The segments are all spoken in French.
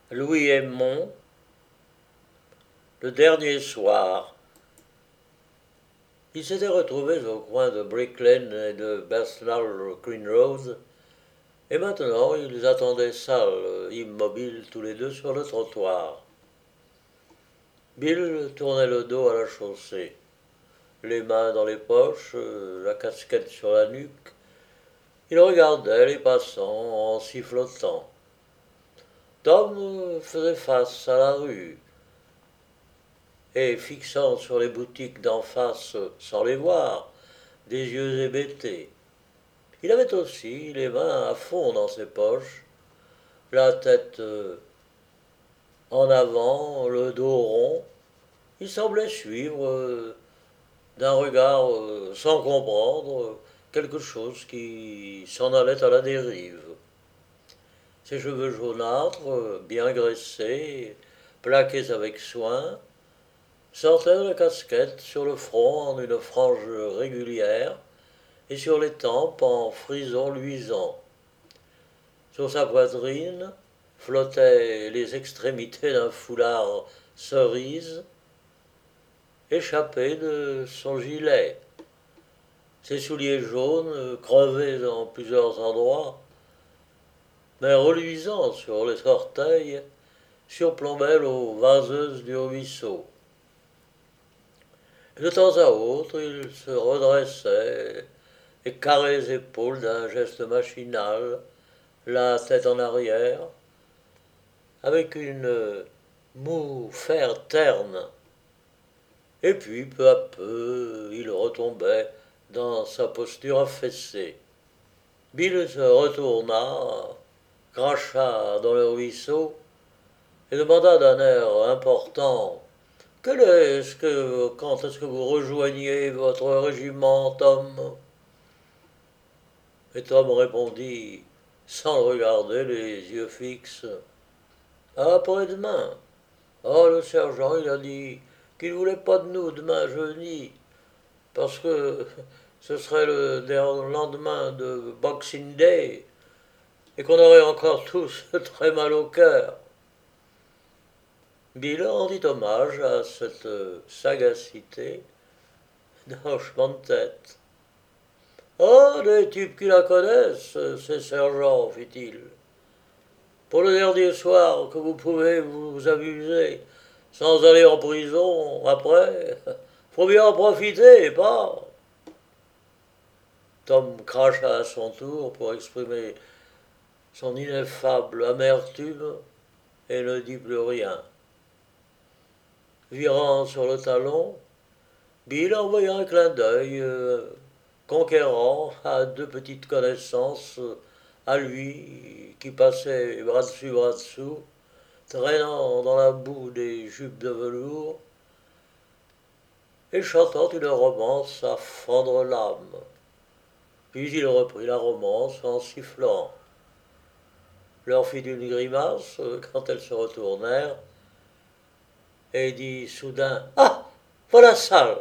Louis Aymon, le dernier soir. Ils s'étaient retrouvés au coin de Brick Lane et de Bethnal Green Road, et maintenant ils attendaient sales, immobiles tous les deux sur le trottoir. Bill tournait le dos à la chaussée, les mains dans les poches, la casquette sur la nuque. Il regardait les passants en sifflotant. Tom faisait face à la rue, et fixant sur les boutiques d'en face sans les voir, des yeux hébétés. Il avait aussi les mains à fond dans ses poches, la tête en avant, le dos rond. Il semblait suivre d'un regard sans comprendre quelque chose qui s'en allait à la dérive. Ses cheveux jaunâtres, bien graissés, plaqués avec soin, sortaient de la casquette sur le front en une frange régulière et sur les tempes en frisons luisants. Sur sa poitrine flottaient les extrémités d'un foulard cerise échappé de son gilet. Ses souliers jaunes, crevés dans plusieurs endroits, mais reluisants sur les orteils, surplombaient l'eau vaseuse du ruisseau. Et de temps à autre, il se redressait et carrait les épaules d'un geste machinal, la tête en arrière, avec une moue fer terne. Et puis, peu à peu, il retombait dans sa posture affaissée. Bill se retourna, cracha dans le ruisseau et demanda d'un air important: Quand est-ce que vous rejoignez votre régiment, Tom? Et Tom répondit, sans le regarder, les yeux fixes: Après-demain. Oh, le sergent, il a dit qu'il ne voulait pas de nous demain jeudi, parce que ce serait le lendemain de Boxing Day, et qu'on aurait encore tous très mal au cœur. Bill rendit hommage à cette sagacité d'un hochement de tête. Oh, des types qui la connaissent, ces sergents, fit-il. Pour le dernier soir que vous pouvez vous amuser, sans aller en prison après, faut bien en profiter, pas? Tom cracha à son tour pour exprimer son ineffable amertume et ne dit plus rien. Virant sur le talon, Bill envoya un clin d'œil conquérant à deux petites connaissances à lui qui passaient bras dessous, traînant dans la boue des jupes de velours et chantant une romance à fendre l'âme. Puis il reprit la romance en sifflant, leur fit une grimace quand elles se retournèrent et dit soudain: Ah, voilà Sal.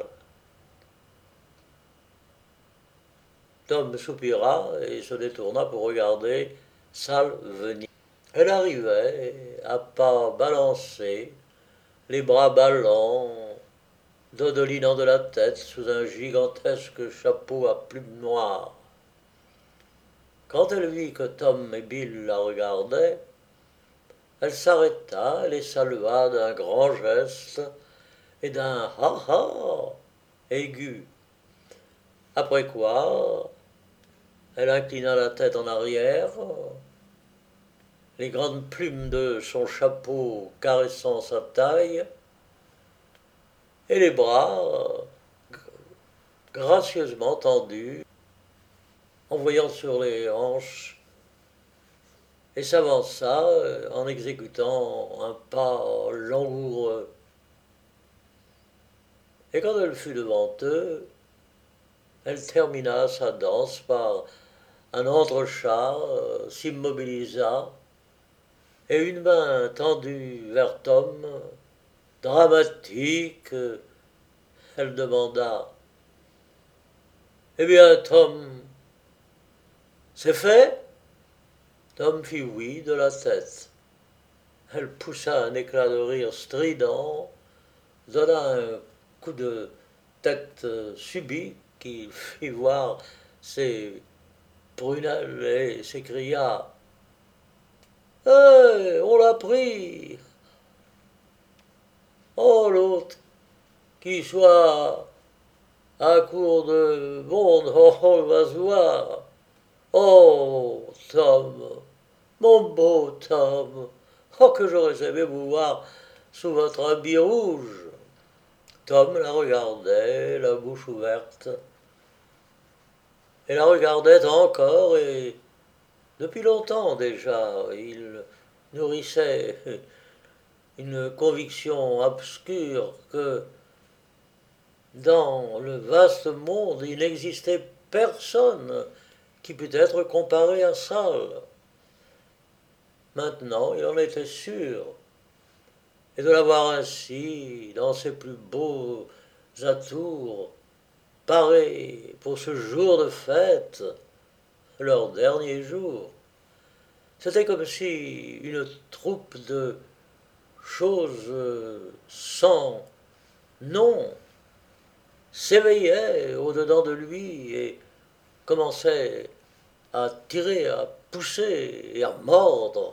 Tom soupira et se détourna pour regarder Sal venir. Elle arrivait, à pas balancés, les bras ballants, dodelinant de la tête sous un gigantesque chapeau à plumes noires. Quand elle vit que Tom et Bill la regardaient, elle s'arrêta et les salua d'un grand geste et d'un ha-ha aigu. Après quoi, elle inclina la tête en arrière, les grandes plumes de son chapeau caressant sa taille, et les bras gracieusement tendus, en voyant sur les hanches, et s'avança en exécutant un pas langoureux. Et quand elle fut devant eux, elle termina sa danse par un entrechat, s'immobilisa, et une main tendue vers Tom, dramatique, elle demanda: Eh bien, Tom, c'est fait? Tom fit oui de la tête. Elle poussa un éclat de rire strident, donna un coup de tête subit qui fit voir ses prunelles et s'écria: Hé, on l'a pris! Oh, l'autre, qui soit à court de monde, on va se voir. Oh, Tom, mon beau Tom, oh, que j'aurais aimé vous voir sous votre habit rouge. Tom la regardait, la bouche ouverte, et la regardait encore, et depuis longtemps déjà, il nourrissait une conviction obscure que dans le vaste monde, il n'existait personne qui pût être comparé à Saul. Maintenant, il en était sûr, et de l'avoir ainsi, dans ses plus beaux atours, paré pour ce jour de fête, leur dernier jour. C'était comme si une troupe de choses sans nom s'éveillait au-dedans de lui et commençait à tirer, à pousser et à mordre.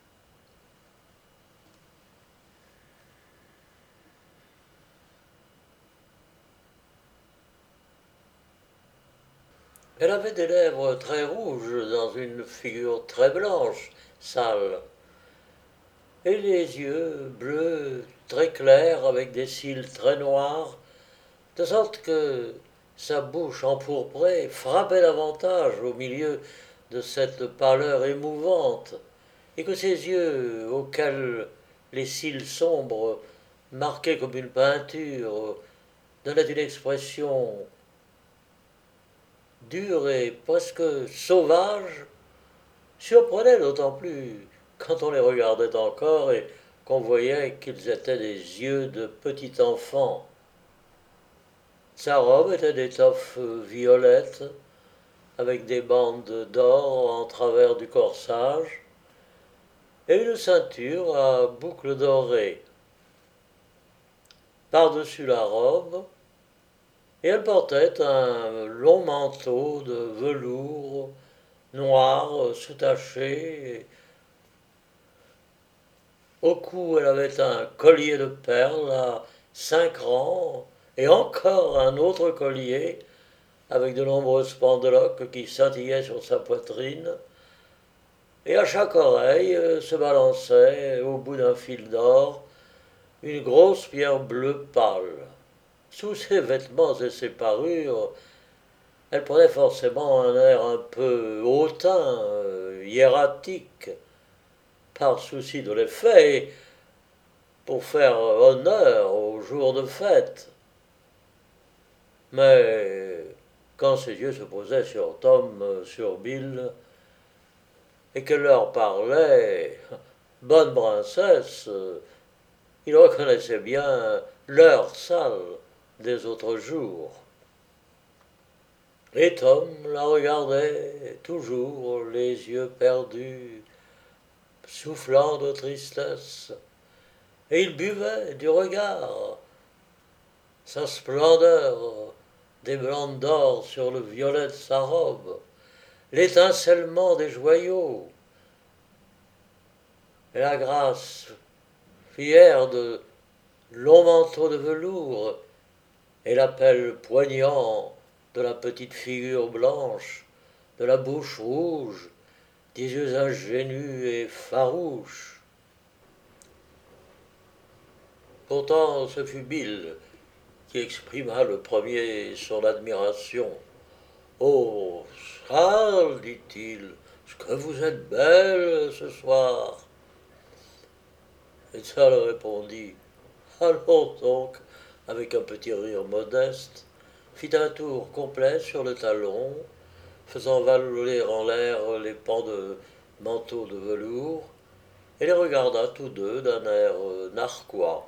Elle avait des lèvres très rouges dans une figure très blanche, sale, et des yeux bleus très clairs avec des cils très noirs, de sorte que sa bouche empourprée frappait davantage au milieu de cette pâleur émouvante, et que ses yeux, auxquels les cils sombres marqués comme une peinture, donnaient une expression dure et presque sauvage, surprenaient d'autant plus quand on les regardait encore et qu'on voyait qu'ils étaient des yeux de petit enfant. Sa robe était d'étoffe violette, avec des bandes d'or en travers du corsage, et une ceinture à boucles dorées. Par-dessus la robe, et elle portait un long manteau de velours noir soutaché. Au cou, elle avait un collier de perles à 5 rangs, et encore un autre collier avec de nombreuses pendeloques qui scintillaient sur sa poitrine, et à chaque oreille se balançait, au bout d'un fil d'or, une grosse pierre bleue pâle. Sous ses vêtements et ses parures, elle prenait forcément un air un peu hautain, hiératique, par souci de l'effet et pour faire honneur au jour de fête. Mais quand ses yeux se posaient sur Tom, sur Bill, et qu'elle leur parlait, bonne princesse, il reconnaissait bien l'heure sale des autres jours. Et Tom la regardait toujours, les yeux perdus, soufflant de tristesse, et il buvait du regard sa splendeur, des blancs d'or sur le violet de sa robe, l'étincellement des joyaux, et la grâce fière de longs manteaux de velours, et l'appel poignant de la petite figure blanche, de la bouche rouge, des yeux ingénus et farouches. Pourtant, ce fut Bill qui exprima le premier son admiration. Oh, Charles, dit-il, ce que vous êtes belle ce soir. Et Charles répondit: Allons donc, avec un petit rire modeste, fit un tour complet sur le talon, faisant voler en l'air les pans de manteau de velours, et les regarda tous deux d'un air narquois.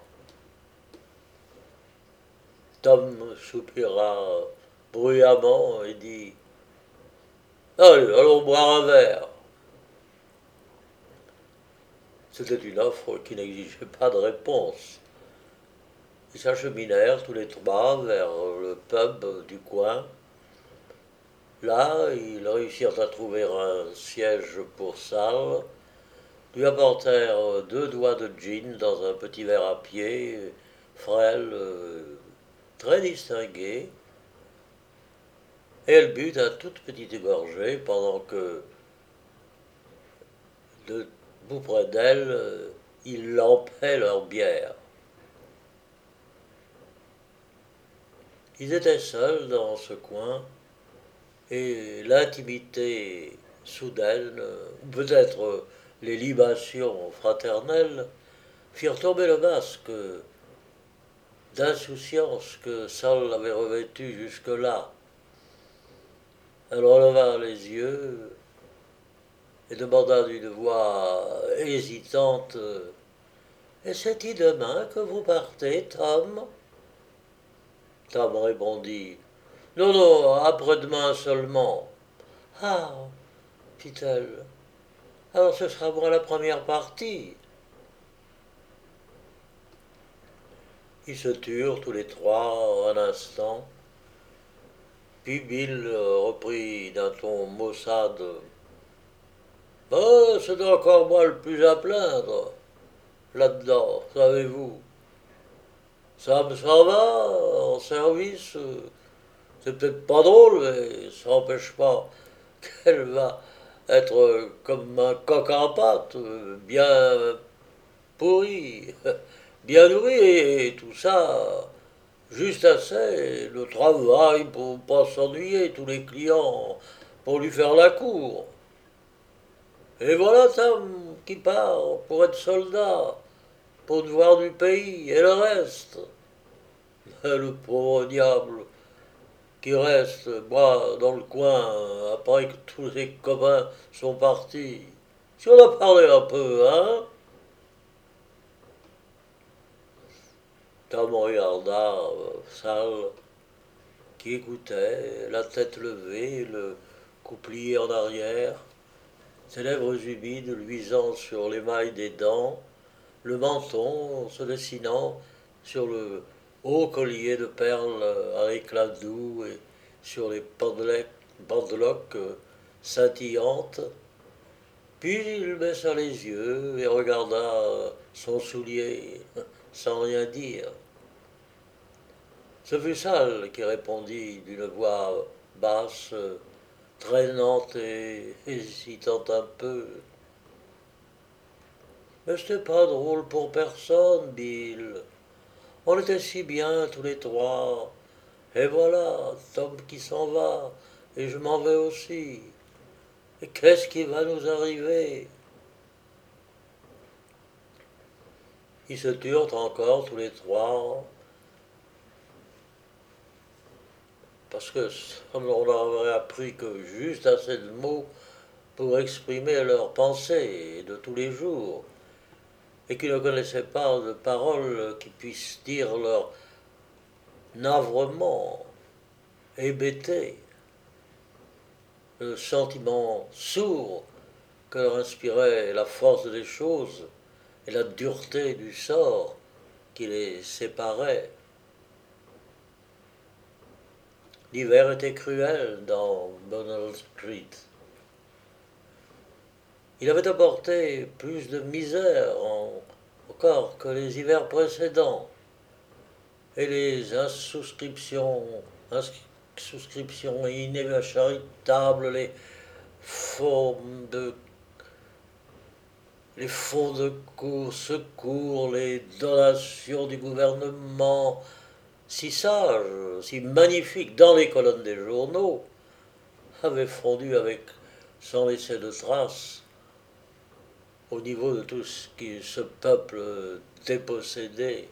Tom soupira bruyamment et dit: Allez, allons boire un verre. C'était une offre qui n'exigeait pas de réponse. Ils s'acheminèrent tous les trois vers le pub du coin. Là, ils réussirent à trouver un siège pour Sal, lui apportèrent deux doigts de gin dans un petit verre à pied, frêle, très distingué, et elle but à toute petite gorgée pendant que, debout près d'elle, ils lampaient leur bière. Ils étaient seuls dans ce coin, et l'intimité soudaine, ou peut-être les libations fraternelles, firent tomber le masque d'insouciance que Saul avait revêtu jusque-là. Elle releva les yeux et demanda d'une voix hésitante: Et c'est-il demain que vous partez, Tom? Tom répondit: Non, non, après-demain seulement. Ah, fit-elle, alors ce sera moi la première partie. Ils se turent tous les trois un instant, puis Bill reprit d'un ton maussade: Oh, c'est encore moi le plus à plaindre, là-dedans, savez-vous. Ça me s'en va en service, c'est peut-être pas drôle, mais ça n'empêche pas qu'elle va être comme un coq en pâte, bien pourri, bien nourri, et tout ça, juste assez, le travail pour pas s'ennuyer, tous les clients, pour lui faire la cour. Et voilà Tom qui part pour être soldat, pour devoir du pays, et le reste. Le pauvre diable qui reste, moi, dans le coin, après que tous ses copains sont partis. Si on a parlé un peu, hein? Tom regarda Sal, qui écoutait, la tête levée, le cou plié en arrière, ses lèvres humides luisant sur l'émail des dents, le menton se dessinant sur le haut collier de perles à éclat doux et sur les pendeloques scintillantes. Puis il baissa les yeux et regarda son soulier sans rien dire. Ce fut Sal qui répondit d'une voix basse, traînante et hésitant un peu. Mais c'était pas drôle pour personne, Bill. On était si bien tous les trois. Et voilà, Tom qui s'en va, et je m'en vais aussi. Et qu'est-ce qui va nous arriver? Ils se turent encore tous les trois, parce que on leur avait appris que juste assez de mots pour exprimer leurs pensées de tous les jours, et qu'ils ne connaissaient pas de paroles qui puissent dire leur navrement, hébété, le sentiment sourd que leur inspirait la force des choses et la dureté du sort qui les séparait. L'hiver était cruel dans Bonnell Street. Il avait apporté plus de misère encore que les hivers précédents, et les souscriptions charitables, de, les fonds de secours, les donations du gouvernement, si sages, si magnifiques dans les colonnes des journaux, avaient fondu avec, sans laisser de traces, au niveau de tout ce peuple dépossédé.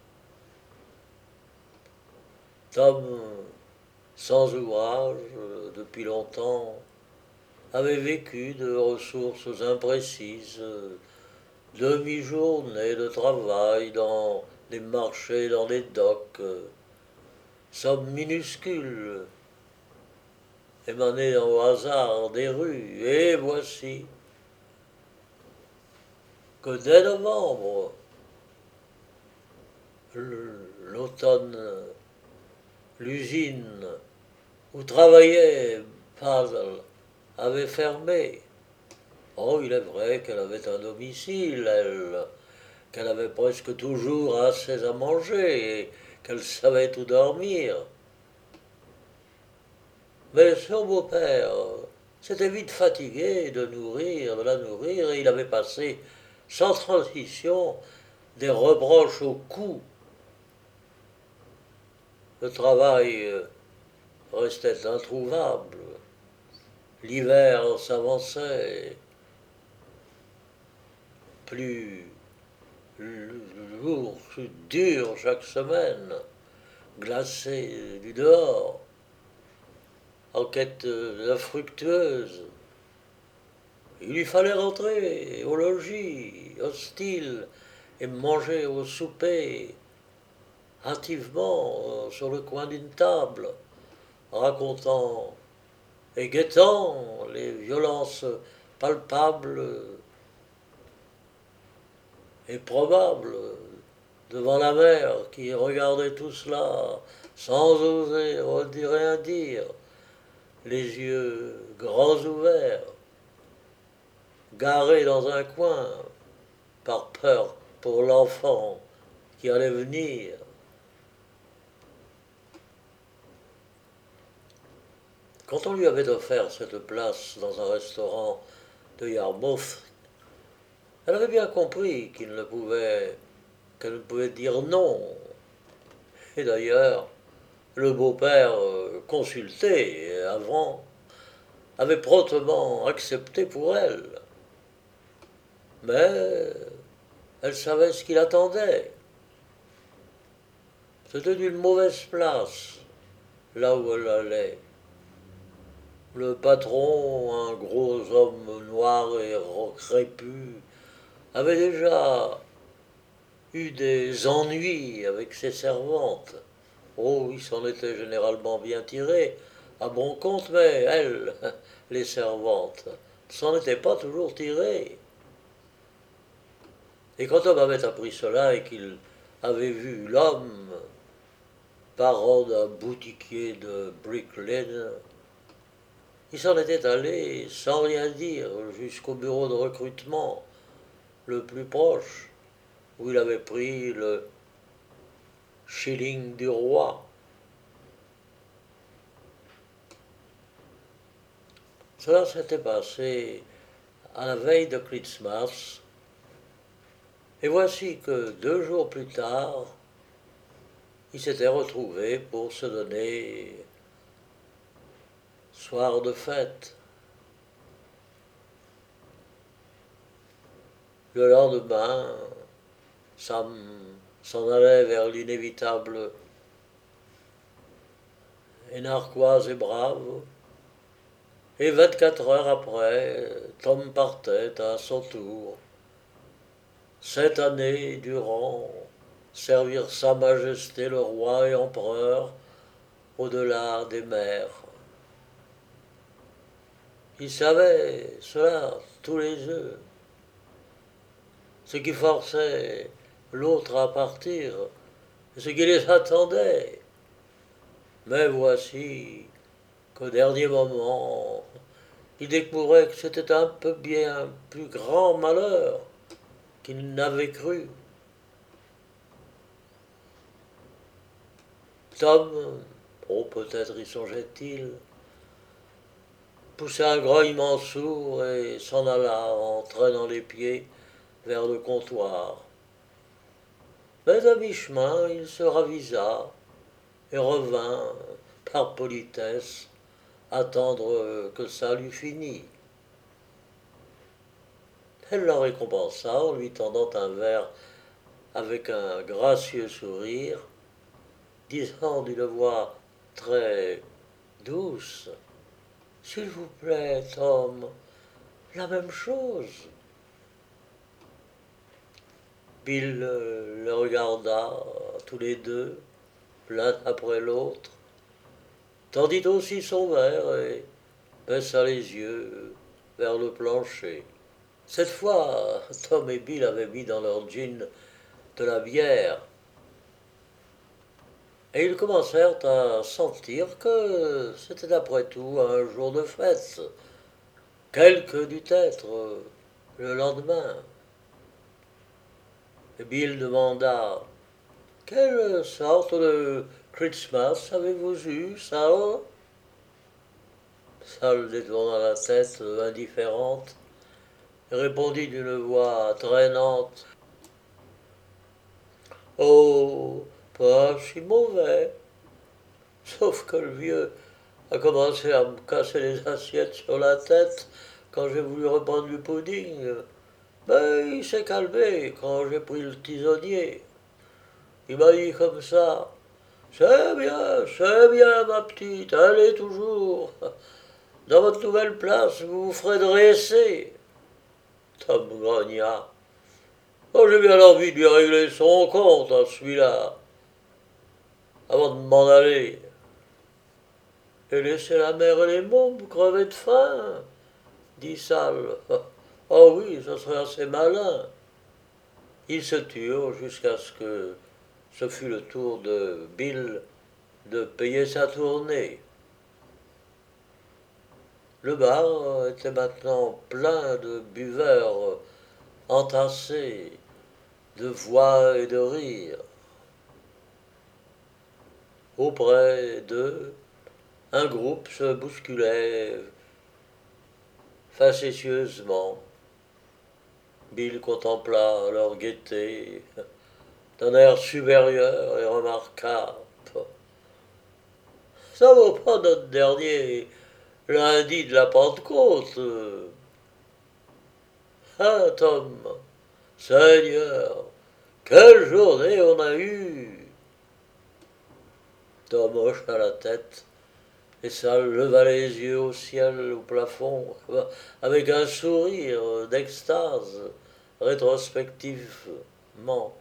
Tom, sans ouvrage depuis longtemps, avait vécu de ressources imprécises, demi-journées de travail dans les marchés, dans les docks, sommes minuscules, émanées au hasard des rues, et voici, que dès novembre, l'automne, l'usine où travaillait Pazel avait fermé. Oh, il est vrai qu'elle avait un domicile, elle, qu'elle avait presque toujours assez à manger et qu'elle savait où dormir. Mais son beau-père s'était vite fatigué de la nourrir, et il avait passé sans transition des reproches au cou. Le travail restait introuvable. L'hiver s'avançait, plus lourd, plus dur chaque semaine, glacé du dehors, en quête infructueuse. Il lui fallait rentrer au logis, hostile, et manger au souper, hâtivement, sur le coin d'une table, racontant et guettant les violences palpables et probables devant la mère qui regardait tout cela sans oser rien dire, les yeux grands ouverts, garés dans un coin par peur pour l'enfant qui allait venir. Quand on lui avait offert cette place dans un restaurant de Yarmouth, elle avait bien compris qu'elle ne pouvait dire non. Et d'ailleurs, le beau-père, consulté avant, avait promptement accepté pour elle. Mais elle savait ce qu'il attendait. C'était une mauvaise place, là où elle allait. Le patron, un gros homme noir et crépus, avait déjà eu des ennuis avec ses servantes. Oh, il s'en était généralement bien tiré, à bon compte, mais elles, les servantes, ne s'en étaient pas toujours tirées. Et quand on avait appris cela et qu'il avait vu l'homme, parent d'un boutiquier de Brick Lane, il s'en était allé sans rien dire jusqu'au bureau de recrutement le plus proche, où il avait pris le shilling du roi. Cela s'était passé à la veille de Christmas, et voici que 2 jours plus tard, il s'était retrouvé pour se donner soir de fête. Le lendemain, Sam s'en allait vers l'inévitable et narquoise et brave, et 24 heures après, Tom partait à son tour, 7 années durant, servir Sa Majesté le roi et empereur au-delà des mers. Ils savaient cela tous les deux, ce qui forçait l'autre à partir, ce qui les attendait. Mais voici qu'au dernier moment, ils découvraient que c'était un peu bien plus grand malheur qu'ils n'avaient cru. Tom, oh peut-être y songeait-il, poussa un grognement sourd et s'en alla en traînant les pieds vers le comptoir. Mais à mi-chemin, il se ravisa et revint, par politesse, attendre que ça lui finît. Elle le récompensa en lui tendant un verre avec un gracieux sourire, disant d'une voix très douce: S'il vous plaît, Tom, la même chose. Bill le regarda tous les deux, l'un après l'autre, tendit aussi son verre et baissa les yeux vers le plancher. Cette fois, Tom et Bill avaient mis dans leur jean de la bière, et ils commencèrent à sentir que c'était après tout un jour de fête, quel que dût être le lendemain. Et Bill demanda: quelle sorte de Christmas avez-vous eu, Sal? Sal détourna la tête indifférente et répondit d'une voix traînante: oh, pas si mauvais. Sauf que le vieux a commencé à me casser les assiettes sur la tête quand j'ai voulu reprendre du pudding. Mais il s'est calmé quand j'ai pris le tisonnier. Il m'a dit comme ça: c'est bien, ma petite, allez toujours. Dans votre nouvelle place, vous vous ferez dresser. Tom grogna: oh, j'ai bien envie de lui régler son compte à celui-là, avant de m'en aller. Et laisser la mère et les mômes crever de faim, dit Sal. Oh oui, ce serait assez malin. Ils se turent jusqu'à ce que ce fût le tour de Bill de payer sa tournée. Le bar était maintenant plein de buveurs entassés, de voix et de rires. Auprès d'eux, un groupe se bousculait facétieusement. Bill contempla leur gaieté d'un air supérieur et remarqua: ça vaut pas notre dernier lundi de la Pentecôte. Hein, Tom? Seigneur, quelle journée on a eue! Tom hocha la tête et Sal leva les yeux au ciel, au plafond, avec un sourire d'extase rétrospectivement.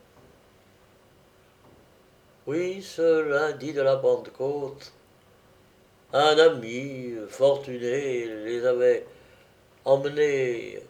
Oui, ce lundi de la Pentecôte, un ami fortuné les avait emmenés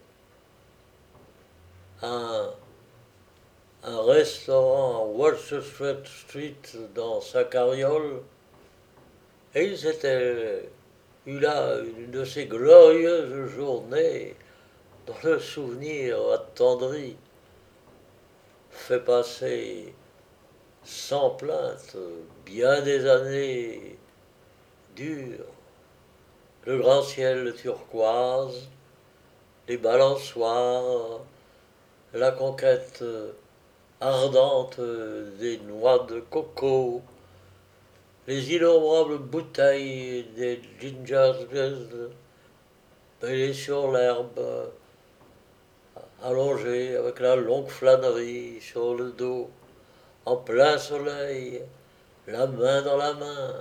à un restaurant à Wall Street dans sa carriole, et ils étaient eu là une de ces glorieuses journées dont le souvenir attendri fait passer sans plainte bien des années dures. Le grand ciel turquoise, les balançoires, la conquête ardente des noix de coco, les innombrables bouteilles des ginger ale mêlées sur l'herbe, allongées avec la longue flânerie sur le dos, en plein soleil, la main dans la main,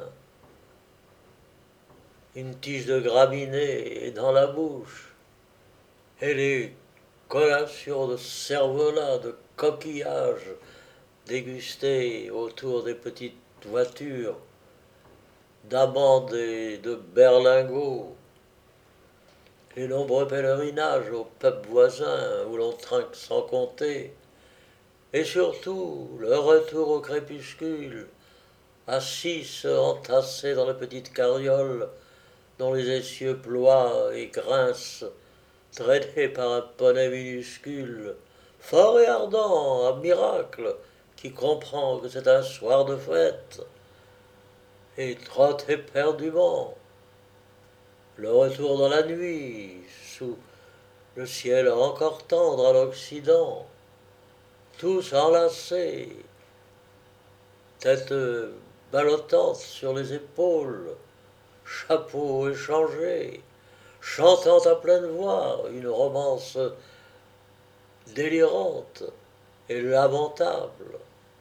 une tige de graminée dans la bouche, et les collations de cervelas, de coquillages dégustées autour des petites voitures, d'amandes et de berlingots, les nombreux pèlerinages aux peuples voisins où l'on trinque sans compter, et surtout le retour au crépuscule, à 6 entassés dans la petite carriole dont les essieux ploient et grincent, traînés par un poney minuscule, fort et ardent, à miracle, qui comprend que c'est un soir de fête, et trotte éperdument. Le retour dans la nuit, sous le ciel encore tendre à l'Occident, tous enlacés, tête ballottante sur les épaules, chapeaux échangés, chantant à pleine voix une romance délirante et lamentable.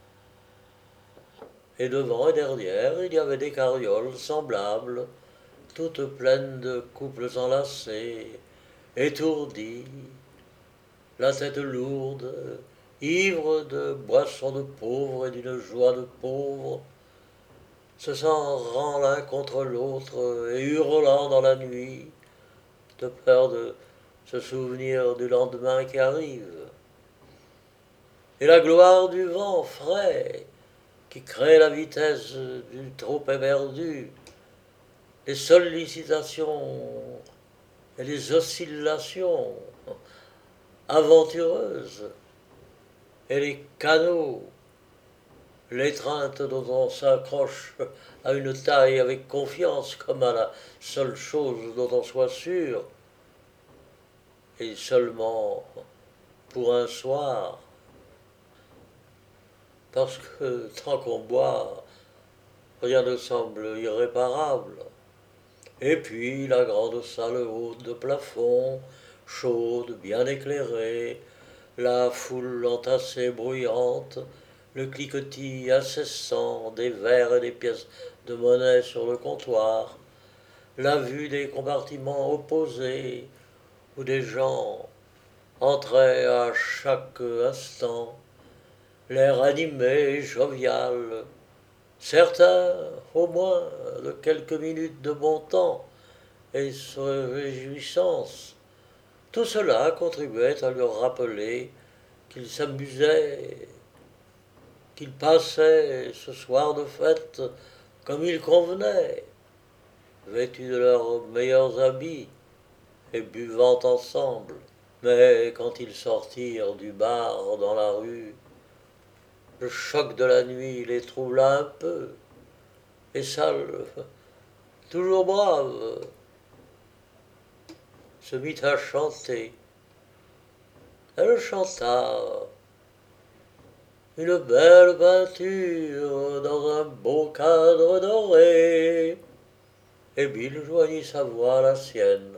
Et devant et derrière, il y avait des carrioles semblables, toutes pleines de couples enlacés, étourdis, la tête lourde, ivre de boissons de pauvres et d'une joie de pauvres, se serrant l'un contre l'autre et hurlant dans la nuit, de peur de ce souvenir du lendemain qui arrive, et la gloire du vent frais qui crée la vitesse du trop éperdu, les sollicitations et les oscillations aventureuses, et les canaux, l'étreinte dont on s'accroche à une taille avec confiance comme à la seule chose dont on soit sûr, et seulement pour un soir, parce que tant qu'on boit, rien ne semble irréparable. Et puis la grande salle haute de plafond, chaude, bien éclairée, la foule entassée bruyante, le cliquetis incessant des verres et des pièces de monnaie sur le comptoir, la vue des compartiments opposés où des gens entraient à chaque instant, l'air animé et jovial, certains au moins de quelques minutes de bon temps et se réjouissance. Tout cela contribuait à lui rappeler qu'il s'amusait, qu'il passait ce soir de fête comme il convenait, vêtus de leurs meilleurs habits et buvant ensemble. Mais quand ils sortirent du bar dans la rue, le choc de la nuit les troubla un peu, et Sal, toujours brave, se mit à chanter. Elle chanta une belle peinture dans un beau cadre doré, et Bill joignit sa voix à la sienne.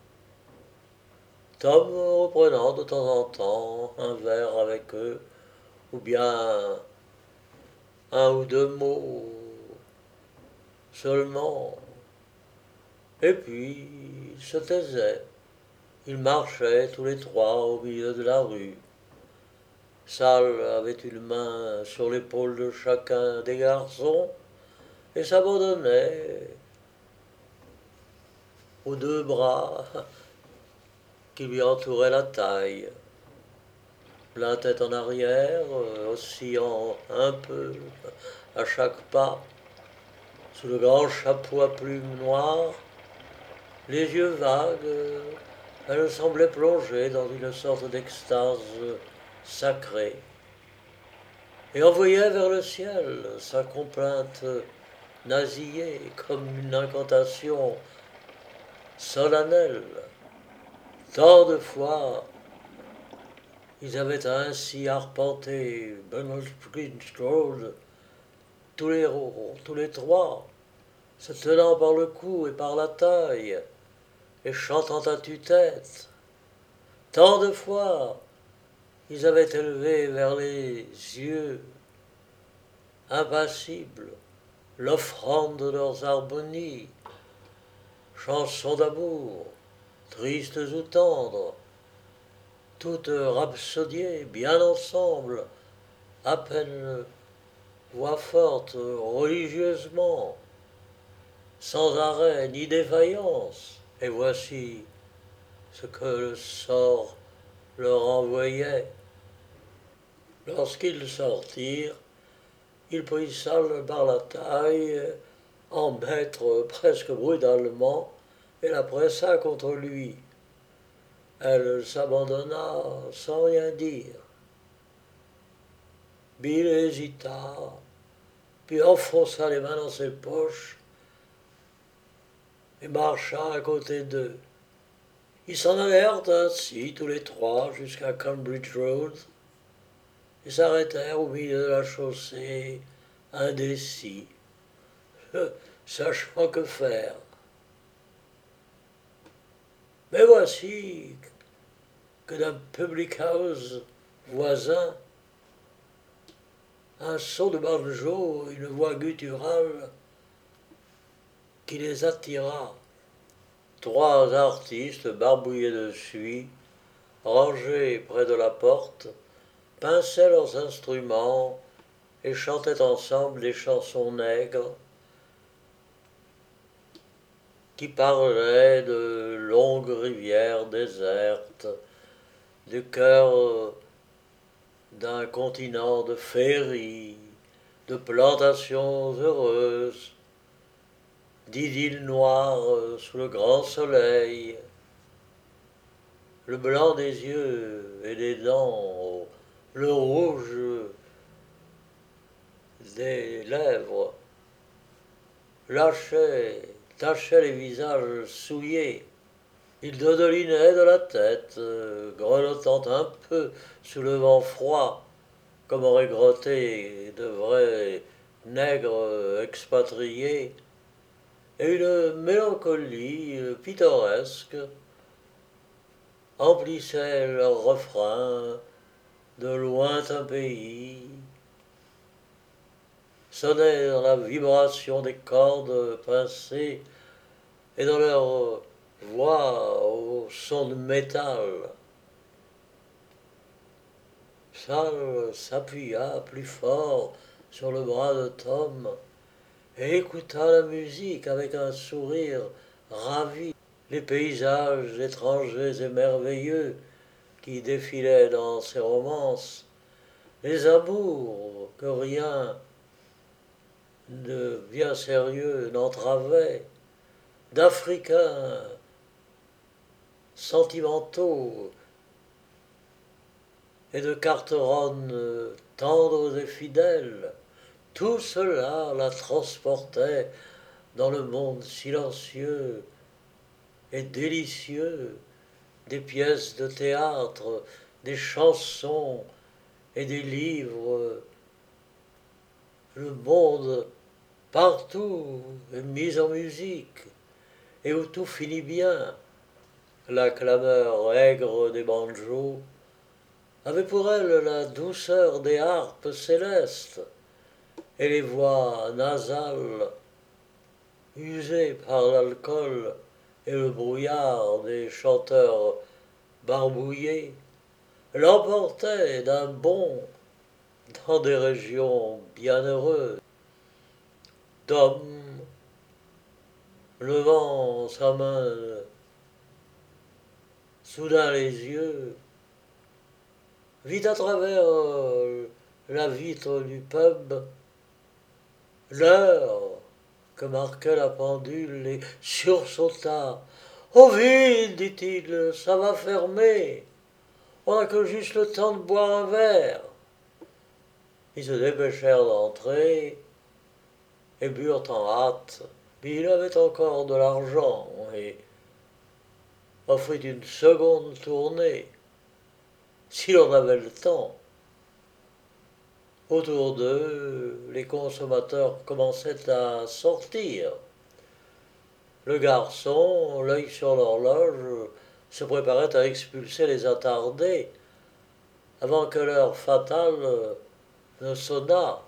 Tom reprenant de temps en temps un verre avec eux, ou bien un ou deux mots seulement, et puis ils se taisaient. Ils marchaient tous les trois au milieu de la rue. Sal avait une main sur l'épaule de chacun des garçons et s'abandonnait aux deux bras qui lui entouraient la taille. La tête en arrière, oscillant un peu à chaque pas, sous le grand chapeau à plumes noires, les yeux vagues, elle semblait plongée dans une sorte d'extase sacrée, et envoyait vers le ciel sa complainte nasillée comme une incantation solennelle. Tant de fois ils avaient ainsi arpenté Bernard Prince Road, tous les trois, se tenant par le cou et par la taille, et chantant à tue-tête. Tant de fois ils avaient élevé vers les yeux impassibles l'offrande de leurs harmonies, chansons d'amour, tristes ou tendres, toutes rhapsodiées bien ensemble, à peine voix forte, religieusement, sans arrêt ni défaillance. Et voici ce que le sort leur envoyait. Lorsqu'ils sortirent, il prit Sal par la taille, en maître presque brutalement, et la pressa contre lui. Elle s'abandonna sans rien dire. Bill hésita, puis enfonça les mains dans ses poches et marcha à côté d'eux. Ils s'en allèrent ainsi tous les trois jusqu'à Cambridge Road et s'arrêtèrent au milieu de la chaussée, indécis, sachant que faire. Mais voici que d'un public house voisin, un son de banjo, une voix gutturale qui les attira. Trois artistes barbouillés de suie, rangés près de la porte, pinçaient leurs instruments et chantaient ensemble des chansons nègres. qui parlait de longues rivières désertes, du cœur d'un continent de féerie, de plantations heureuses, d'idylles noires sous le grand soleil, le blanc des yeux et des dents, le rouge des lèvres, tachait les visages souillés. Il dodelinait de la tête, grelottant un peu sous le vent froid, comme auraient grotté de vrais nègres expatriés, et une mélancolie pittoresque emplissait leurs refrains de lointains pays, sonnait dans la vibration des cordes pincées et dans leur voix au son de métal. Sal s'appuya plus fort sur le bras de Tom et écouta la musique avec un sourire ravi. Les paysages étrangers et merveilleux qui défilaient dans ses romances, les amours que rien de bien sérieux n'entravait, d'Africains sentimentaux et de Carteronnes tendres et fidèles, tout cela la transportait dans le monde silencieux et délicieux des pièces de théâtre, des chansons et des livres. Le monde partout est mis en musique et où tout finit bien. La clameur aigre des banjos avait pour elle la douceur des harpes célestes et les voix nasales, usées par l'alcool et le brouillard des chanteurs barbouillés, l'emportaient d'un bond dans des régions bienheureuses. Tom, levant sa main, soudain les yeux, vit à travers la vitre du pub l'heure que marquait la pendule et sursauta. Oh vite, dit-il, ça va fermer. On n'a que juste le temps de boire un verre. Ils se dépêchèrent d'entrer et burent en hâte. Mais il avait encore de l'argent et offrit une seconde tournée, si l'on avait le temps. Autour d'eux, les consommateurs commençaient à sortir. Le garçon, l'œil sur l'horloge, se préparait à expulser les attardés avant que l'heure fatale ne sonnât.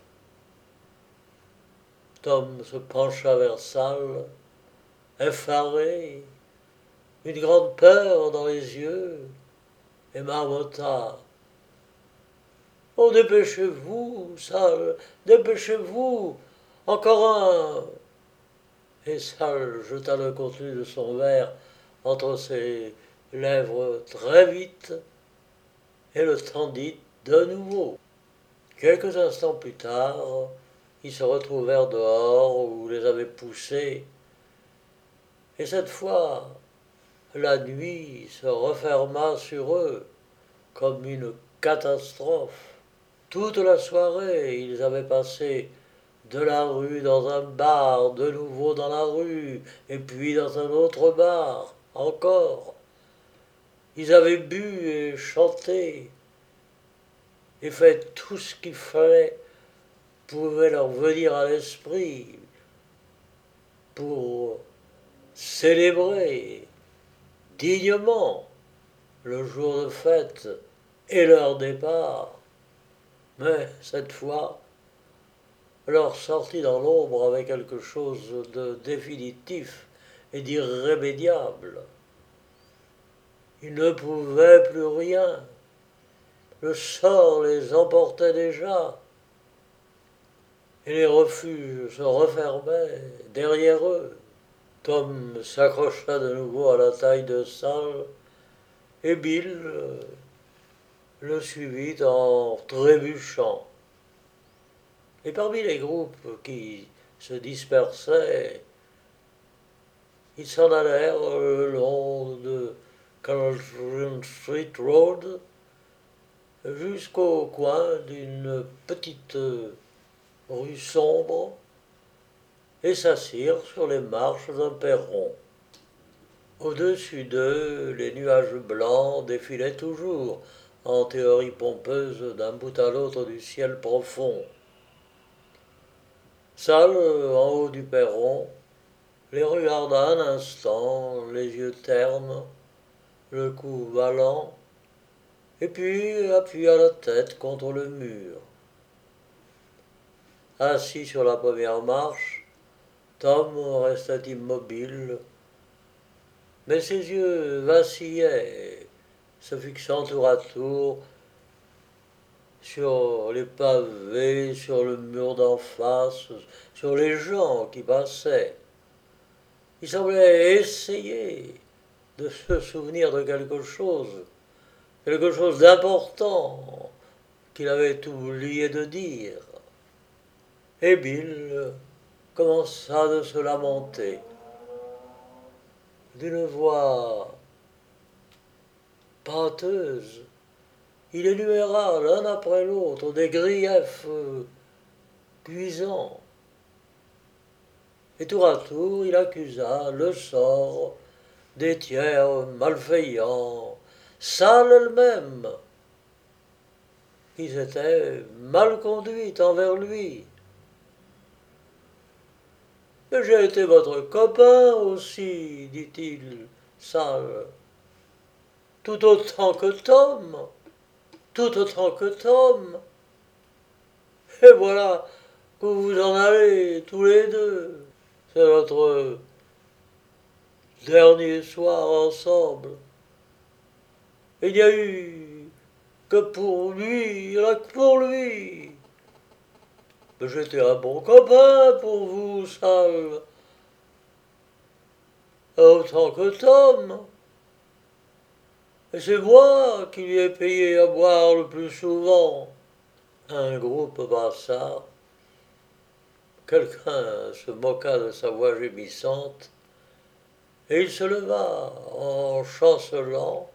Tom se pencha vers Sal, effaré, une grande peur dans les yeux, et marmotta. Oh, dépêchez-vous, Sal, dépêchez-vous, encore un. Et Sal jeta le contenu de son verre entre ses lèvres très vite et le tendit de nouveau. Quelques instants plus tard, ils se retrouvèrent dehors où les avait poussés, et cette fois, la nuit se referma sur eux comme une catastrophe. Toute la soirée, ils avaient passé de la rue dans un bar, de nouveau dans la rue, et puis dans un autre bar, encore. Ils avaient bu et chanté, et fait tout ce qu'il fallait pouvait leur venir à l'esprit pour célébrer dignement le jour de fête et leur départ. Mais cette fois, leur sortie dans l'ombre avait quelque chose de définitif et d'irrémédiable. Ils ne pouvaient plus rien. Le sort les emportait déjà, et les refuges se refermaient derrière eux. Tom s'accrocha de nouveau à la taille de Sal et Bill le suivit en trébuchant. Et parmi les groupes qui se dispersaient, ils s'en allèrent le long de Carlton Street Road jusqu'au coin d'une petite rue sombre et s'assirent sur les marches d'un perron. Au-dessus d'eux, les nuages blancs défilaient toujours en théorie pompeuse d'un bout à l'autre du ciel profond. Sal, en haut du perron, les regarda un instant, les yeux ternes, le cou valant, et puis appuya la tête contre le mur. Assis sur la première marche, Tom restait immobile, mais ses yeux vacillaient, se fixant tour à tour sur les pavés, sur le mur d'en face, sur les gens qui passaient. Il semblait essayer de se souvenir de quelque chose d'important qu'il avait oublié de dire. Et Bill commença de se lamenter. D'une voix pâteuse, il énuméra l'un après l'autre des griefs cuisants. Et tour à tour, il accusa le sort des tiers malveillants, Sal elle-même, qui s'était mal conduite envers lui. Mais j'ai été votre copain aussi, dit-il, Sal, tout autant que Tom, tout autant que Tom. Et voilà que vous en allez tous les deux. C'est notre dernier soir ensemble. Il n'y a eu que pour lui, rien que pour lui. Mais j'étais un bon copain pour vous, Sal, autant que Tom. Et c'est moi qui lui ai payé à boire le plus souvent. Un groupe passa. Quelqu'un se moqua de sa voix gémissante, et il se leva en chancelant,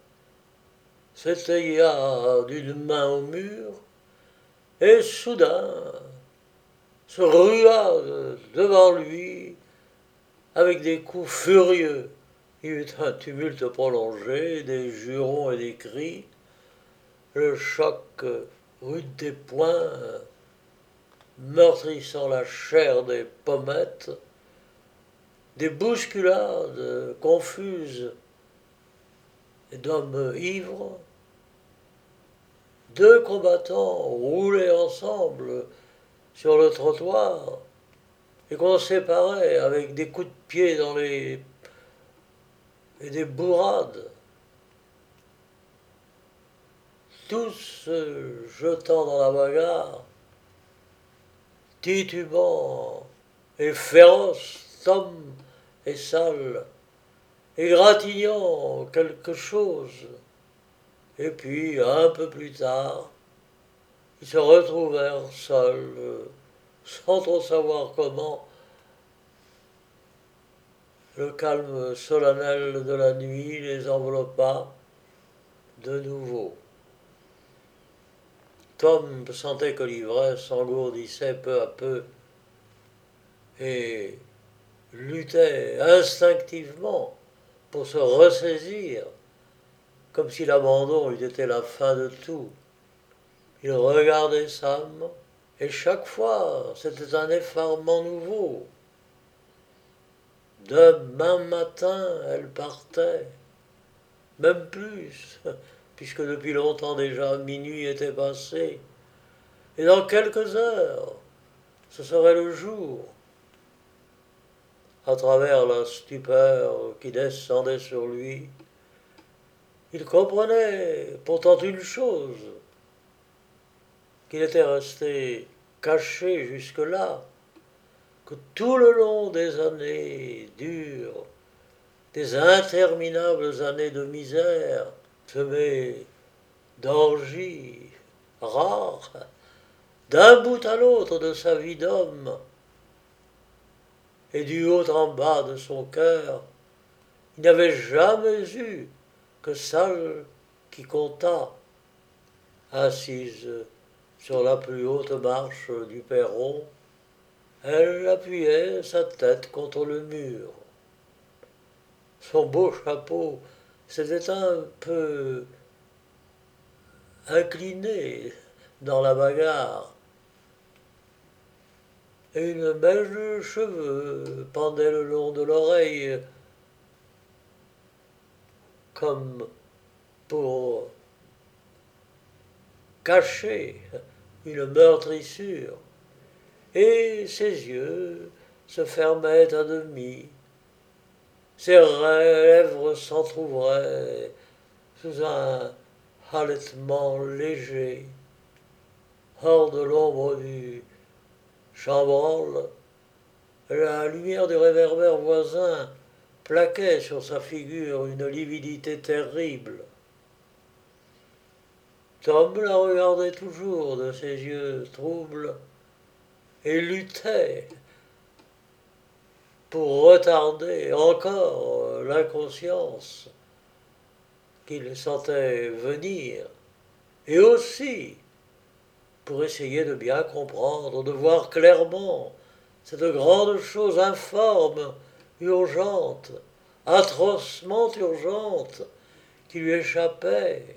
s'étaya d'une main au mur, et soudain se rua devant lui avec des coups furieux. Il y eut un tumulte prolongé, des jurons et des cris, le choc rude des poings meurtrissant la chair des pommettes, des bousculades confuses d'hommes ivres, deux combattants roulaient ensemble sur le trottoir et qu'on séparait avec des coups de pied dans les et des bourrades, tous se jetant dans la bagarre, titubant et féroce, Tom et Sal, égratignant quelque chose. Et puis, un peu plus tard, ils se retrouvèrent seuls, sans trop savoir comment. Le calme solennel de la nuit les enveloppa de nouveau. Tom sentait que l'ivresse s'engourdissait peu à peu et luttait instinctivement pour se ressaisir, comme si l'abandon eût été la fin de tout. Il regardait Sam, et chaque fois c'était un effarement nouveau. Demain matin, elle partait, même plus, puisque depuis longtemps déjà minuit était passé, et dans quelques heures, ce serait le jour. À travers la stupeur qui descendait sur lui, il comprenait pourtant une chose, qu'il était resté caché jusque-là, que tout le long des années dures, des interminables années de misère, semées d'orgies rares, d'un bout à l'autre de sa vie d'homme, et du haut en bas de son cœur, il n'avait jamais eu que celle qui compta, assise sur la plus haute marche du perron, elle appuyait sa tête contre le mur. Son beau chapeau s'était un peu incliné dans la bagarre, et une mèche de cheveux pendait le long de l'oreille, comme pour cacher une meurtrissure, et ses yeux se fermaient à demi, ses lèvres s'entr'ouvraient sous un halètement léger. Hors de l'ombre du chambranle, la lumière du réverbère voisin plaquait sur sa figure une lividité terrible. Tom la regardait toujours de ses yeux troubles et luttait pour retarder encore l'inconscience qu'il sentait venir, et aussi pour essayer de bien comprendre, de voir clairement cette grande chose informe, urgente, atrocement urgente, qui lui échappait.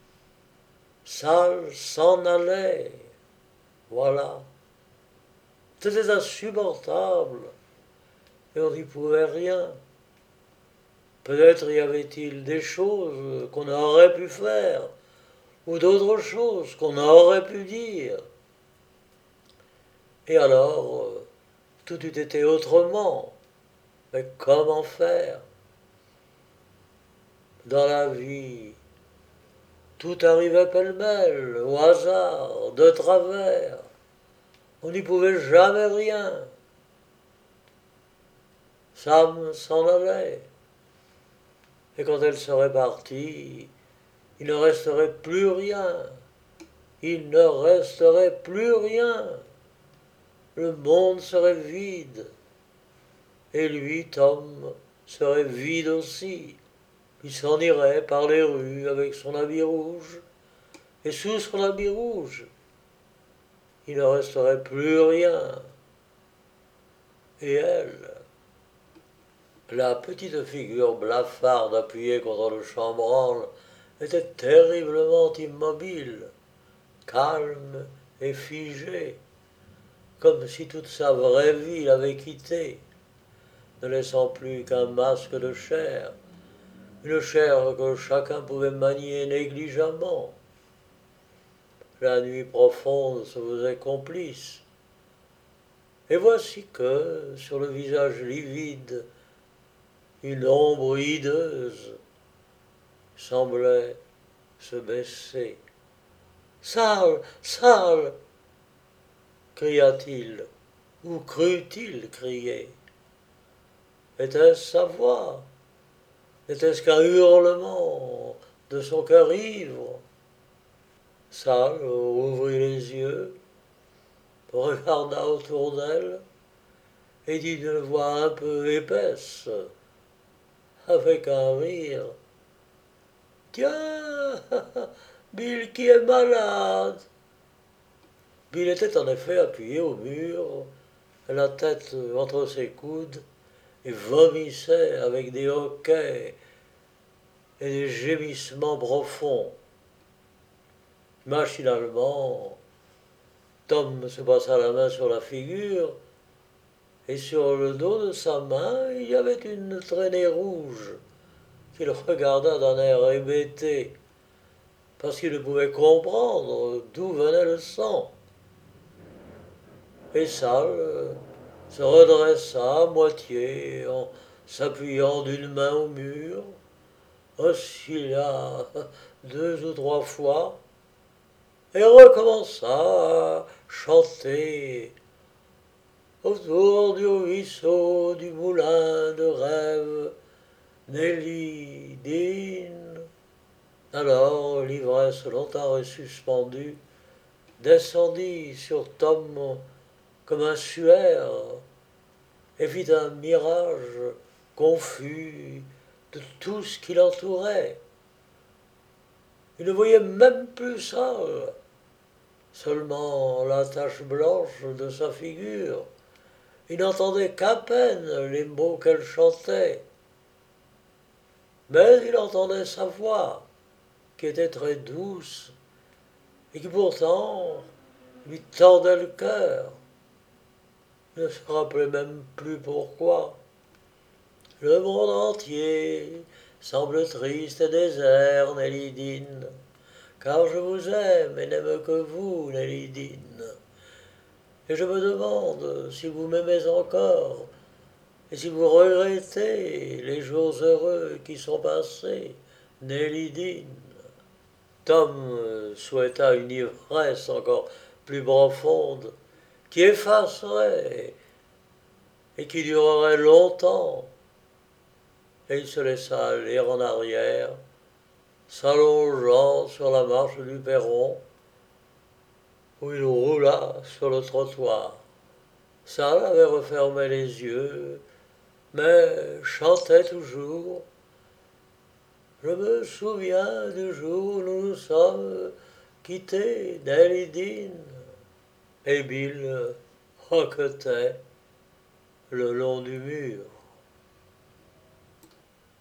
Sale s'en allait. Voilà. C'était insupportable, et on n'y pouvait rien. Peut-être y avait-il des choses qu'on aurait pu faire, ou d'autres choses qu'on aurait pu dire. Et alors, tout eût été autrement. Mais comment faire? Dans la vie, tout arrivait pêle-mêle, au hasard, de travers. On n'y pouvait jamais rien. Sam s'en allait. Et quand elle serait partie, il ne resterait plus rien. Il ne resterait plus rien. Le monde serait vide. Et lui, Tom, serait vide aussi. Il s'en irait par les rues avec son habit rouge. Et sous son habit rouge, il ne resterait plus rien. Et elle, la petite figure blafarde appuyée contre le chambranle, était terriblement immobile, calme et figée, comme si toute sa vraie vie l'avait quittée, ne laissant plus qu'un masque de chair, une chair que chacun pouvait manier négligemment. La nuit profonde se faisait complice, et voici que, sur le visage livide, une ombre hideuse semblait se baisser. Sale, sale, cria-t-il, ou crut-il crier? Était-ce sa voix? Était-ce qu'un hurlement de son cœur ivre? Sale ouvrit les yeux, regarda autour d'elle, et dit d'une voix un peu épaisse, avec un rire: Tiens, Bill qui est malade. Bill était en effet appuyé au mur, la tête entre ses coudes, et vomissait avec des hoquets et des gémissements profonds. Machinalement, Tom se passa la main sur la figure, et sur le dos de sa main, il y avait une traînée rouge qu'il regarda d'un air hébété, parce qu'il ne pouvait comprendre d'où venait le sang. Et Sal se redressa à moitié en s'appuyant d'une main au mur, oscilla 2 ou 3 fois et recommença à chanter autour du ruisseau, du moulin de rêve, Nelly dîne. Alors l'ivresse longtemps suspendue descendit sur Tom comme un suaire et fit un mirage confus de tout ce qui l'entourait. Il ne voyait même plus Salle, seulement la tache blanche de sa figure. Il n'entendait qu'à peine les mots qu'elle chantait. Mais il entendait sa voix, qui était très douce, et qui pourtant lui tordait le cœur. Il ne se rappelait même plus pourquoi. Le monde entier semble triste et désert, Nélidine, car je vous aime et n'aime que vous, Nélidine. Et je me demande si vous m'aimez encore, et si vous regrettez les jours heureux qui sont passés, Nélidine. Tom souhaita une ivresse encore plus profonde, qui effacerait et qui durerait longtemps. Et il se laissa aller en arrière, s'allongeant sur la marche du perron, où il roula sur le trottoir. Sal avait refermé les yeux, mais chantait toujours. Je me souviens du jour où nous nous sommes quittés, Nelidine. Et Bill hoquetait le long du mur.